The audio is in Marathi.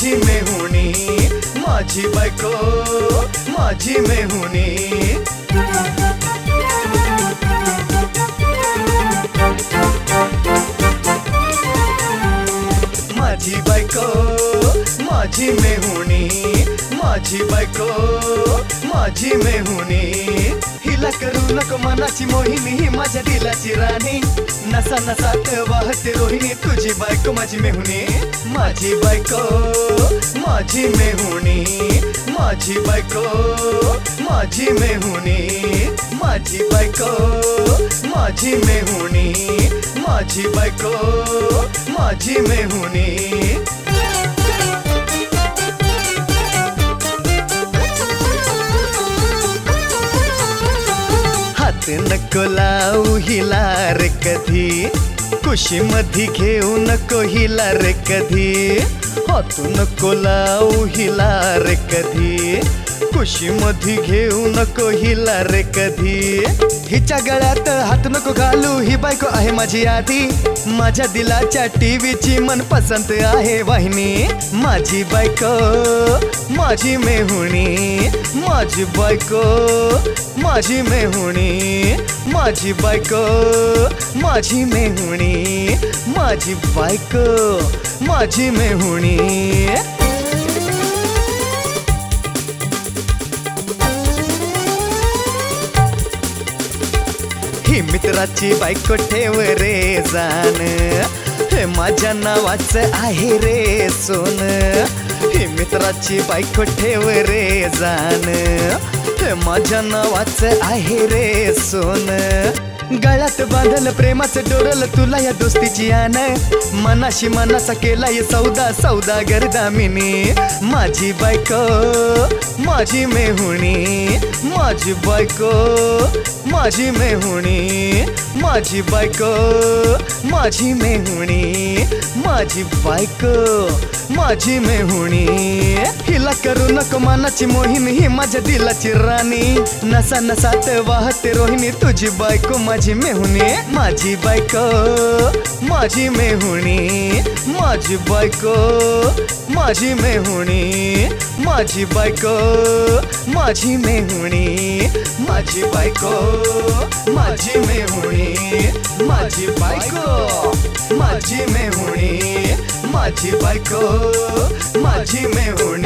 माझी मेहुणी, माझी बायको, माझी मेहुणी। माझी बायको, माझी मेहुणी, माझी बायको, माझी मेहुणी। हिला करू नको मनाची मोहिनी, ही माझ्या दिलाची राणी। नसा नसात वाहते रोहिणी, तुझी बायको माझी मेहुणी। माझी बायको, माझी मेहुणी, माझी बायको, माझी मेहुणी। माझी बायको, माझी मेहुणी, माझी बायको, माझी मेहुणी। हात नको लावू हिला रे कधी, कुशीमध्ये घेऊ नको हिला रे कधी। हात नको लावू हिला रे कधी, कुशीमध्ये घेऊ नको हिला रे कधी। हिच्या गळ्यात हात नको घालू, ही बायको आहे माझी आधी। माझ्या दिलाच्या टीव्हीची मनपसंत आहे वाहिनी। माझी बायको, माझी मेहुणी, माझी बायको, माझी मेहुणी। माझी बायको, माझी मेहुणी, माझी बायको, माझी मेहुणी। ही मित्राची बायको ठेव रे जान, हे माझ्या नावाचं आहे रे सोन। ही मित्राची बायको ठेव रे जान, हे माझ्या नावाचं आहे रे सोन। गळ्यात बांधल प्रेमाचं डोरल तुला या दोस्तीची आन, मनाशी मनाचा केलाय सौदा, सौदागर दामिनी। माझी बायको, माझी मेहुणी, माझी बायको, माझी मेहुणी। माझी बायको, माझी मेहुणी, माझी बायको, माझी मेहुणी। हिला करू नको मनाची मोहिनी, ही माझ्या दिलाची राणी। नसा नसात वाहते रोहिणी, तुझी बायको माझी मेहुणी। माझी बायको, माझी मेहुणी, माझी बायको, माझी मेहुणी। माझी बायको, माझी मेहुणी, माझी बायको, माझी मेहुणी। माझी बायको, माझी मेहुणी, माझी बायको, माझी मेहुणी।